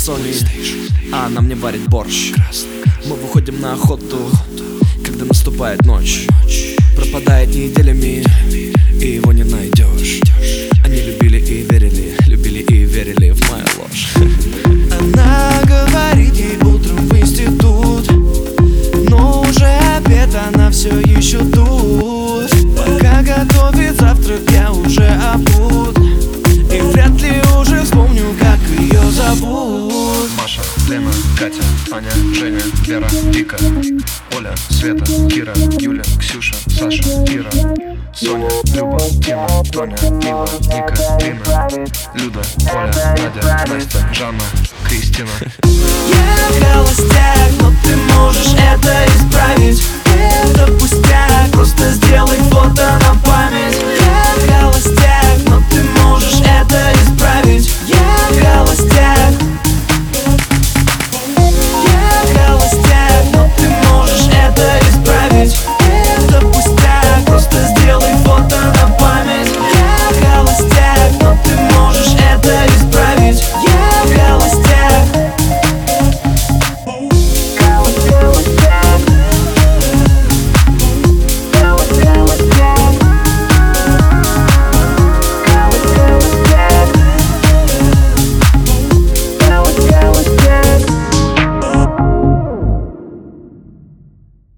Сони, а она мне варит борщ. Мы выходим на охоту, когда наступает ночь. Пропадает неделями, и его не найдешь. Они любили и верили в мою ложь. Она говорит ей утром в институт, но уже обед, она все еще тут. Пока готовит завтрак, я уже обут, и вряд ли уже вспомню, как ее зовут. Маша, Лена, Катя, Аня, Женя, Вера, Вика, Оля, Света, Кира, Юля, Ксюша, Саша, Ира, Соня, Люба, Тина, Тоня, Мила, Ника, Рина, Люда, Оля, Надя, Настя, Жанна, Кристина. Я в галости